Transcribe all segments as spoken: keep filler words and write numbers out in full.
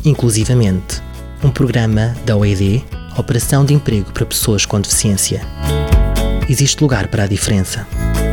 Inclusivamente, um programa da O E D, Operação de Emprego para Pessoas com Deficiência. Existe lugar para a diferença.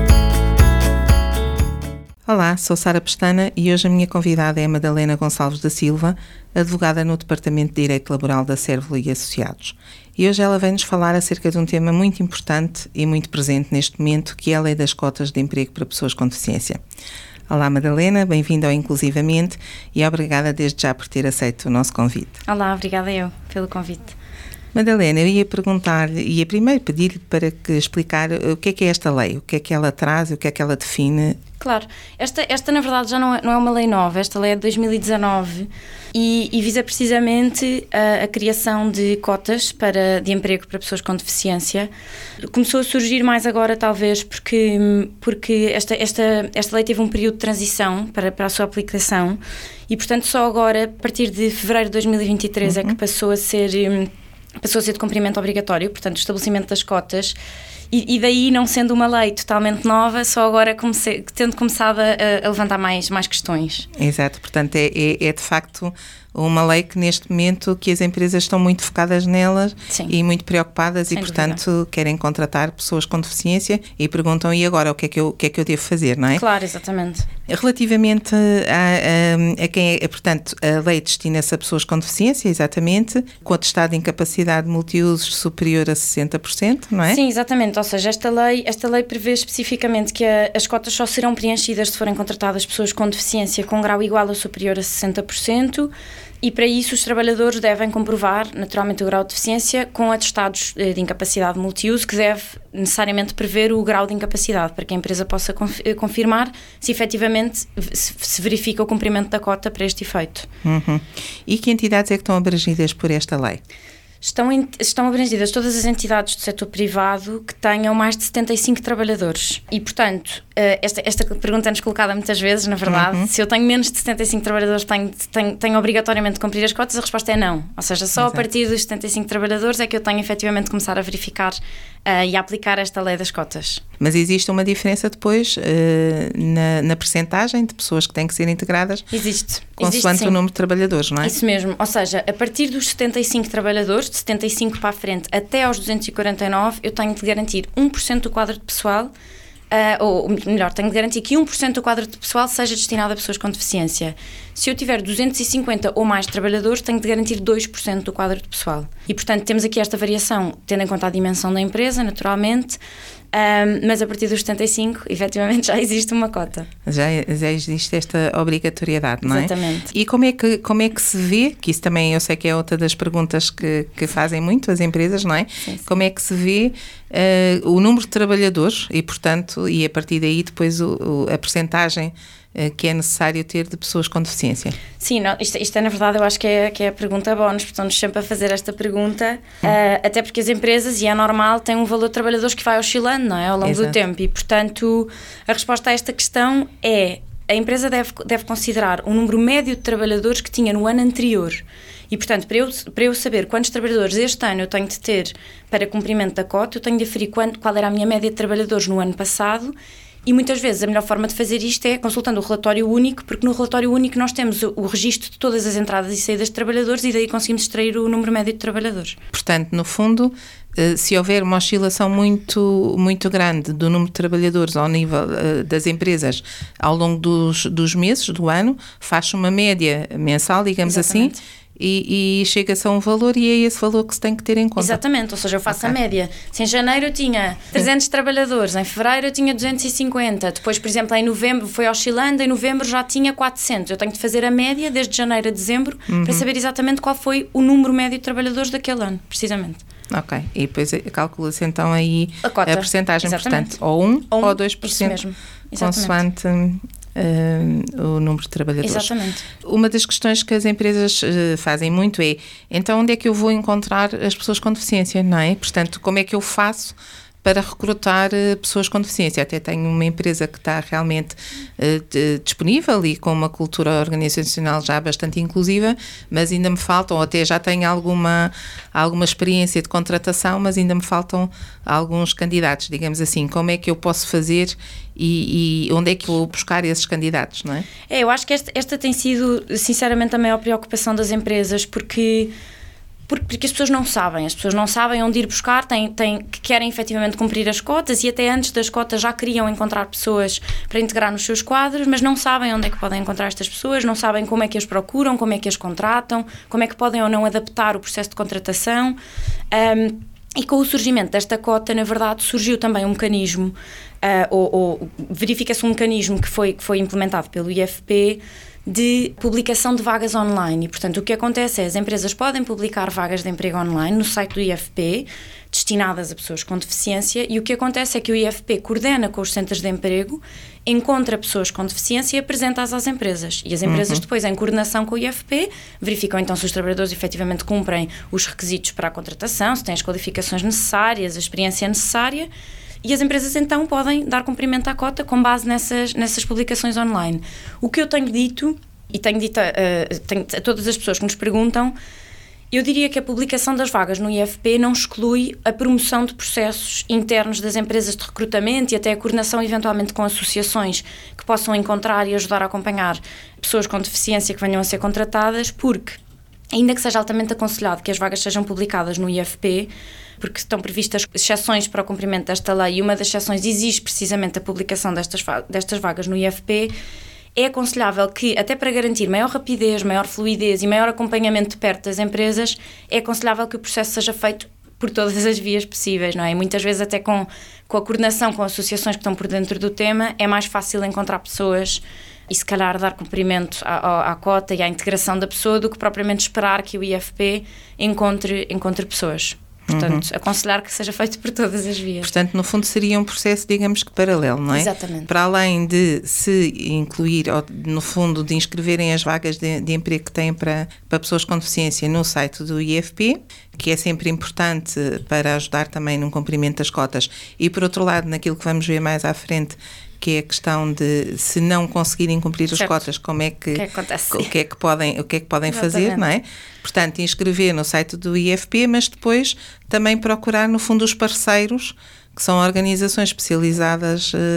Olá, sou Sara Pestana e hoje a minha convidada é a Madalena Gonçalves da Silva, advogada no Departamento de Direito Laboral da Cérvula e Associados. E hoje ela vem-nos falar acerca de um tema muito importante e muito presente neste momento, que é a Lei das Cotas de Emprego para Pessoas com Deficiência. Olá Madalena, bem-vinda ao Inclusivamente e obrigada desde já por ter aceito o nosso convite. Olá, obrigada eu pelo convite. Madalena, eu ia perguntar-lhe, ia primeiro pedir-lhe para que explicar o que é que é esta lei, o que é que ela traz, o que é que ela define. Claro, esta, esta na verdade já não é, não é uma lei nova, esta lei é de dois mil e dezanove e, e visa precisamente a, a criação de cotas para, de emprego para pessoas com deficiência. Começou a surgir mais agora talvez porque, porque esta, esta, esta lei teve um período de transição para, para a sua aplicação e portanto só agora, a partir de fevereiro de dois mil e vinte e três, uhum. é que passou a ser... passou a ser de cumprimento obrigatório, portanto o estabelecimento das cotas, e, e daí não sendo uma lei totalmente nova, só agora comecei, tendo começado a, a levantar mais, mais questões. Exato, portanto é, é, é de facto uma lei que neste momento que as empresas estão muito focadas nelas. Sim. E muito preocupadas. Sem e portanto dúvida. Querem contratar pessoas com deficiência e perguntam, e agora o que é que eu, o que é que eu devo fazer, não é? Claro, exatamente. Relativamente a, a, a quem é, portanto, a lei destina-se a pessoas com deficiência, exatamente, com atestado de incapacidade multiusos superior a sessenta por cento, não é? Sim, exatamente, ou seja, esta lei, esta lei prevê especificamente que a, as cotas só serão preenchidas se forem contratadas pessoas com deficiência com grau igual ou superior a sessenta por cento. E para isso os trabalhadores devem comprovar naturalmente o grau de deficiência com atestados de incapacidade multiuso, que deve necessariamente prever o grau de incapacidade para que a empresa possa confirmar se efetivamente se verifica o cumprimento da cota para este efeito. Uhum. E que entidades é que estão abrangidas por esta lei? Estão, estão abrangidas todas as entidades do setor privado que tenham mais de setenta e cinco trabalhadores. E, portanto, esta, esta pergunta é-nos colocada muitas vezes, na verdade. Uhum. Se eu tenho menos de setenta e cinco trabalhadores, tenho, tenho, tenho obrigatoriamente de cumprir as cotas? A resposta é não. Ou seja, só Exato. A partir dos setenta e cinco trabalhadores é que eu tenho efetivamente de começar a verificar uh, e a aplicar esta lei das cotas. Mas existe uma diferença depois uh, na, na percentagem de pessoas que têm que ser integradas? Existe. Consoante Existe, o número de trabalhadores, não é? Isso mesmo. Ou seja, a partir dos setenta e cinco trabalhadores, de setenta e cinco para a frente até aos duzentos e quarenta e nove, eu tenho de garantir um por cento do quadro de pessoal, uh, ou melhor, tenho de garantir que um por cento do quadro de pessoal seja destinado a pessoas com deficiência. Se eu tiver duzentos e cinquenta ou mais trabalhadores, tenho de garantir dois por cento do quadro de pessoal. E, portanto, temos aqui esta variação, tendo em conta a dimensão da empresa, naturalmente, um, mas a partir dos setenta e cinco, efetivamente, já existe uma cota. Já, já existe esta obrigatoriedade, não é? Exatamente. E como é, que, como é que se vê, que isso também eu sei que é outra das perguntas que, que fazem muito as empresas, não é? Sim, sim. Como é que se vê uh, o número de trabalhadores e, portanto, e a partir daí depois o, o, a percentagem que é necessário ter de pessoas com deficiência? Sim, não, isto, isto é na verdade eu acho que é, que é a pergunta bónus, portanto sempre a fazer esta pergunta, hum. uh, até porque as empresas, e é normal, têm um valor de trabalhadores que vai oscilando, não é, ao longo Exato. Do tempo, e portanto a resposta a esta questão é: a empresa deve, deve considerar o número médio de trabalhadores que tinha no ano anterior. E, portanto, para eu, para eu saber quantos trabalhadores este ano eu tenho de ter para cumprimento da cota, eu tenho de aferir quanto, qual era a minha média de trabalhadores no ano passado. E muitas vezes a melhor forma de fazer isto é consultando o relatório único, porque no relatório único nós temos o, o registro de todas as entradas e saídas de trabalhadores e daí conseguimos extrair o número médio de trabalhadores. Portanto, no fundo, se houver uma oscilação muito, muito grande do número de trabalhadores ao nível uh, das empresas ao longo dos, dos meses do ano, faz uma média mensal, digamos Exatamente. Assim, E, e chega-se a um valor e é esse valor que se tem que ter em conta. Exatamente, ou seja, eu faço okay. a média. Se em janeiro eu tinha trezentos trabalhadores, em fevereiro eu tinha duzentos e cinquenta, depois, por exemplo, em novembro foi oscilando, em novembro já tinha quatrocentos. Eu tenho de fazer a média desde janeiro a dezembro uhum. para saber exatamente qual foi o número médio de trabalhadores daquele ano, precisamente. Ok, e depois calcula-se então aí a, cota. A percentagem, Exatamente. Portanto, ou um ou, um, ou dois por cento, isso mesmo. Exatamente. Consoante uh, o número de trabalhadores. Exatamente. Uma das questões que as empresas uh, fazem muito é, então onde é que eu vou encontrar as pessoas com deficiência, não é? Portanto, como é que eu faço para recrutar uh, pessoas com deficiência. Até tenho uma empresa que está realmente uh, de, disponível e com uma cultura organizacional já bastante inclusiva, mas ainda me faltam, ou até já tenho alguma, alguma experiência de contratação, mas ainda me faltam alguns candidatos, digamos assim. Como é que eu posso fazer e, e onde é que eu vou buscar esses candidatos, não é? É, eu acho que esta, esta tem sido, sinceramente, a maior preocupação das empresas, porque... Porque as pessoas não sabem, as pessoas não sabem onde ir buscar, têm, têm, que querem efetivamente cumprir as cotas e até antes das cotas já queriam encontrar pessoas para integrar nos seus quadros, mas não sabem onde é que podem encontrar estas pessoas, não sabem como é que as procuram, como é que as contratam, como é que podem ou não adaptar o processo de contratação. Um, e com o surgimento desta cota, na verdade, surgiu também um mecanismo, uh, ou, ou verifica-se um mecanismo que foi, que foi implementado pelo I F P, de publicação de vagas online. E, portanto, o que acontece é as empresas podem publicar vagas de emprego online no site do I F P, destinadas a pessoas com deficiência, e o que acontece é que o I F P coordena com os centros de emprego, encontra pessoas com deficiência e apresenta-as às empresas. E as empresas uhum. depois, em coordenação com o I F P, verificam então se os trabalhadores efetivamente cumprem os requisitos para a contratação, se têm as qualificações necessárias, a experiência necessária, e as empresas então podem dar cumprimento à cota com base nessas, nessas publicações online. O que eu tenho dito, e tenho dito uh, tenho, a todas as pessoas que nos perguntam, eu diria que a publicação das vagas no I F P não exclui a promoção de processos internos das empresas de recrutamento e até a coordenação eventualmente com associações que possam encontrar e ajudar a acompanhar pessoas com deficiência que venham a ser contratadas, porque, ainda que seja altamente aconselhado que as vagas sejam publicadas no I F P, porque estão previstas exceções para o cumprimento desta lei e uma das exceções exige precisamente a publicação destas, destas vagas no I F P, é aconselhável que, até para garantir maior rapidez, maior fluidez e maior acompanhamento de perto das empresas, é aconselhável que o processo seja feito por todas as vias possíveis, não é? E muitas vezes até com, com a coordenação com associações que estão por dentro do tema, é mais fácil encontrar pessoas e se calhar dar cumprimento à, à, à cota e à integração da pessoa do que propriamente esperar que o I F P encontre, encontre pessoas. Portanto, uhum. aconselhar que seja feito por todas as vias. Portanto, no fundo seria um processo, digamos que paralelo, não é? Exatamente. Para além de se incluir, ou, no fundo, de inscreverem as vagas de, de emprego que têm para, para pessoas com deficiência no site do I F P, que é sempre importante para ajudar também no cumprimento das cotas, e por outro lado, naquilo que vamos ver mais à frente, que é a questão de, se não conseguirem cumprir as cotas, como é que, que acontece? o que é que podem, o que é que podem fazer, não é? Portanto, inscrever no site do I F P, mas depois também procurar, no fundo, os parceiros, que são organizações especializadas uh,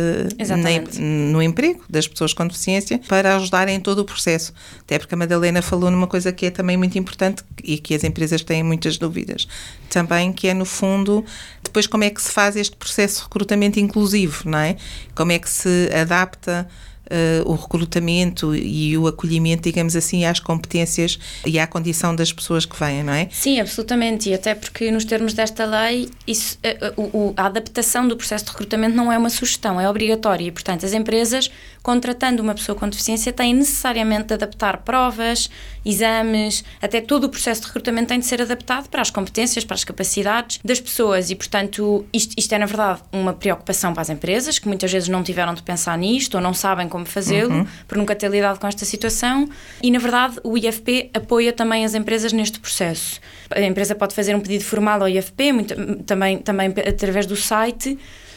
na, no emprego das pessoas com deficiência, para ajudarem em todo o processo. Até porque a Madalena falou numa coisa que é também muito importante e que as empresas têm muitas dúvidas também, que é, no fundo, depois como é que se faz este processo de recrutamento inclusivo, não é? Como é que se adapta Uh, o recrutamento e o acolhimento, digamos assim, às competências e à condição das pessoas que vêm, não é? Sim, absolutamente, e até porque nos termos desta lei isso, a, a, a adaptação do processo de recrutamento não é uma sugestão, é obrigatória e, portanto, as empresas, contratando uma pessoa com deficiência, têm necessariamente de adaptar provas, exames, até todo o processo de recrutamento tem de ser adaptado para as competências, para as capacidades das pessoas e, portanto, isto, isto é, na verdade, uma preocupação para as empresas, que muitas vezes não tiveram de pensar nisto ou não sabem como fazê-lo, uhum. por nunca ter lidado com esta situação e, na verdade, o I F P apoia também as empresas neste processo. A empresa pode fazer um pedido formal ao I F P, muito, também, também através do site,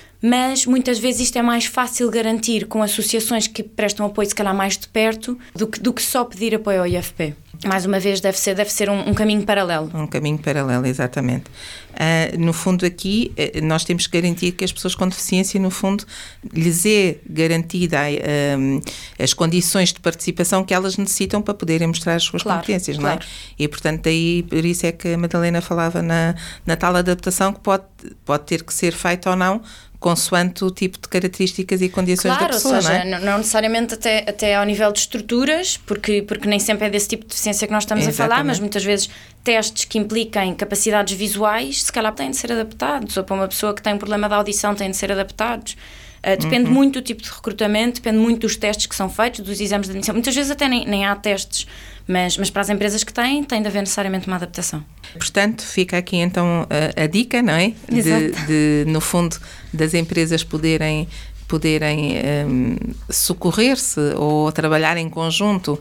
mas muitas vezes isto é mais fácil garantir com associações que prestam apoio, se calhar, mais de perto, do que, do que só pedir apoio ao I F P. Mais uma vez, deve ser, deve ser um, um caminho paralelo. Um caminho paralelo, exatamente. Uh, no fundo, aqui, uh, nós temos que garantir que as pessoas com deficiência, no fundo, lhes é garantida uh, as condições de participação que elas necessitam para poderem mostrar as suas claro, competências, claro. não é? E, portanto, daí, por isso é que a Madalena falava na, na tal adaptação que pode, pode ter que ser feita ou não, consoante o tipo de características e condições claro, da pessoa, ou seja, não é? Não, não necessariamente até, até ao nível de estruturas, porque, porque nem sempre é desse tipo de deficiência que nós estamos Exatamente. a falar, mas muitas vezes testes que impliquem capacidades visuais, se calhar têm de ser adaptados, ou para uma pessoa que tem um problema de audição têm de ser adaptados. Uh, depende uhum. muito do tipo de recrutamento, depende muito dos testes que são feitos, dos exames de admissão. Muitas vezes até nem, nem há testes, mas, mas para as empresas que têm, tem de haver necessariamente uma adaptação. Portanto, fica aqui então a, a dica, não é? De, de, no fundo, das empresas poderem, poderem um, socorrer-se ou trabalhar em conjunto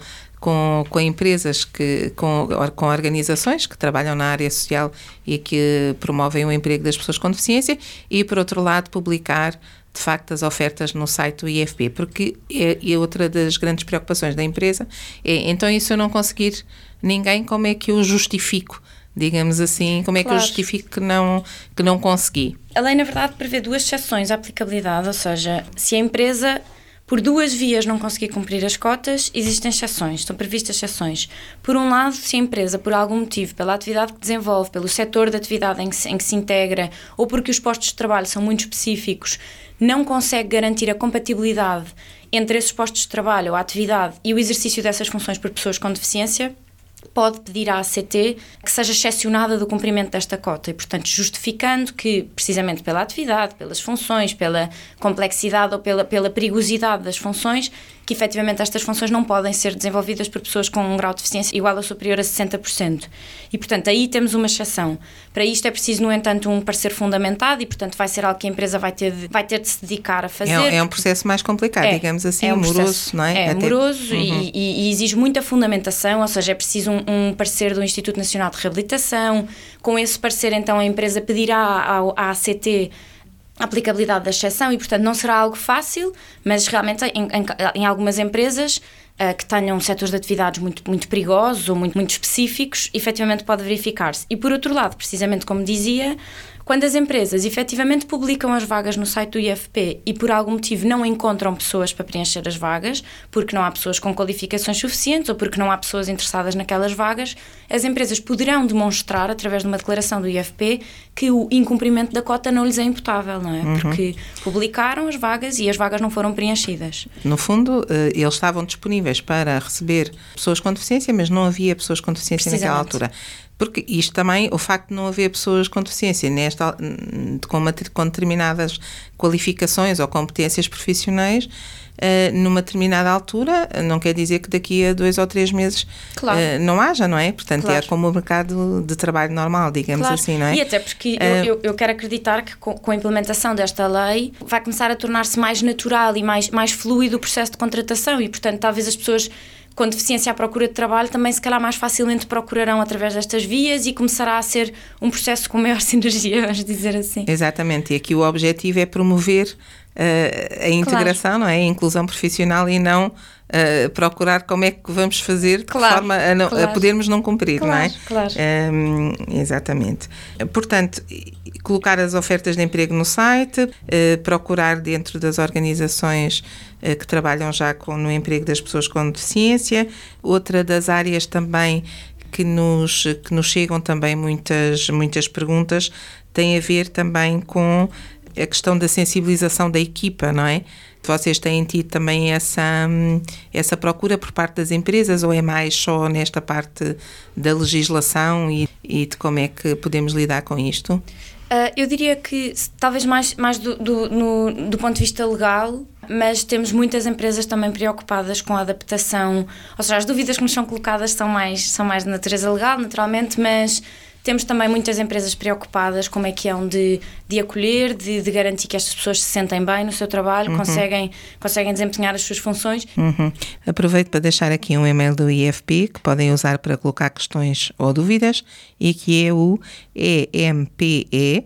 com, com empresas, que, com, com organizações que trabalham na área social e que promovem o emprego das pessoas com deficiência, e, por outro lado, publicar de facto as ofertas no site do I F P, porque é, é outra das grandes preocupações da empresa, é, então, e se eu não conseguir ninguém, como é que eu justifico, digamos assim, como é claro. que eu justifico que não, que não consegui? A lei, na verdade, prevê duas exceções à aplicabilidade, ou seja, se a empresa por duas vias não conseguir cumprir as cotas, existem exceções, estão previstas exceções. Por um lado, se a empresa, por algum motivo, pela atividade que desenvolve, pelo setor de atividade em que se, em que se integra, ou porque os postos de trabalho são muito específicos, não consegue garantir a compatibilidade entre esses postos de trabalho, a atividade e o exercício dessas funções por pessoas com deficiência, pode pedir à A C T que seja excepcionada do cumprimento desta cota e, portanto, justificando que, precisamente pela atividade, pelas funções, pela complexidade ou pela, pela perigosidade das funções, que efetivamente estas funções não podem ser desenvolvidas por pessoas com um grau de deficiência igual ou superior a sessenta por cento. E, portanto, aí temos uma exceção. Para isto é preciso, no entanto, um parecer fundamentado e, portanto, vai ser algo que a empresa vai ter de, vai ter de se dedicar a fazer. É, é um processo mais complicado, é, digamos assim, é um moroso, processo, não é? É Até... moroso. Uhum. e, e, e exige muita fundamentação, ou seja, é preciso um, um parecer do Instituto Nacional de Reabilitação. Com esse parecer, então, a empresa pedirá ao, à A C T a aplicabilidade da exceção e, portanto, não será algo fácil, mas realmente em, em, em algumas empresas uh, que tenham setores de atividades muito, muito perigosos ou muito, muito específicos, efetivamente pode verificar-se. E, por outro lado, precisamente como dizia, quando as empresas efetivamente publicam as vagas no site do I F P e por algum motivo não encontram pessoas para preencher as vagas, porque não há pessoas com qualificações suficientes ou porque não há pessoas interessadas naquelas vagas, as empresas poderão demonstrar, através de uma declaração do I F P, que o incumprimento da cota não lhes é imputável, não é? Uhum. Porque publicaram as vagas e as vagas não foram preenchidas. No fundo, eles estavam disponíveis para receber pessoas com deficiência, mas não havia pessoas com deficiência naquela altura. Porque isto também, o facto de não haver pessoas com deficiência nesta, com, uma, com determinadas qualificações ou competências profissionais, uh, numa determinada altura, não quer dizer que daqui a dois ou três meses claro. uh, não haja, não é? Portanto, claro. é como o mercado de trabalho normal, digamos claro. assim, não é? E até porque uh, eu, eu, eu quero acreditar que com, com a implementação desta lei vai começar a tornar-se mais natural e mais, mais fluido o processo de contratação e, portanto, talvez as pessoas com deficiência à procura de trabalho também se calhar mais facilmente procurarão através destas vias e começará a ser um processo com maior sinergia, vamos dizer assim. Exatamente, e aqui o objetivo é promover uh, a integração, claro. não é? A inclusão profissional e não uh, procurar como é que vamos fazer de claro, forma a, não, claro. a podermos não cumprir, claro, não é? Claro. Um, exatamente. Portanto, colocar as ofertas de emprego no site, uh, procurar dentro das organizações uh, que trabalham já com, no emprego das pessoas com deficiência. Outra das áreas também que nos, que nos chegam também muitas, muitas perguntas tem a ver também com a questão da sensibilização da equipa, não é? Vocês têm tido também essa, essa procura por parte das empresas ou é mais só nesta parte da legislação e, e de como é que podemos lidar com isto? Uh, eu diria que talvez mais, mais do, do, no, do ponto de vista legal, mas temos muitas empresas também preocupadas com a adaptação, ou seja, as dúvidas que nos são colocadas são mais, são mais de natureza legal, naturalmente, mas temos também muitas empresas preocupadas como é que hão de, de acolher, de, de garantir que estas pessoas se sentem bem no seu trabalho, uhum. conseguem, conseguem desempenhar as suas funções. Uhum. Aproveito para deixar aqui um e-mail do I F P que podem usar para colocar questões ou dúvidas e que é o e m p e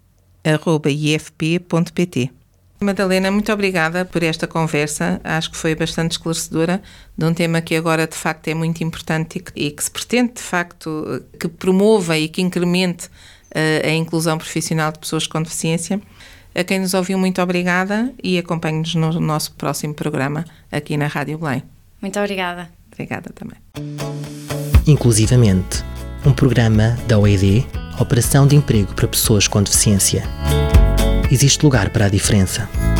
arroba i f p ponto p t. Madalena, muito obrigada por esta conversa, acho que foi bastante esclarecedora de um tema que agora de facto é muito importante e que, e que se pretende de facto que promova e que incremente uh, a inclusão profissional de pessoas com deficiência. A quem nos ouviu, muito obrigada e acompanhe-nos no nosso próximo programa aqui na Rádio Belém. Muito obrigada. Obrigada também. Inclusivamente, um programa da O E D, Operação de Emprego para Pessoas com Deficiência. Existe lugar para a diferença.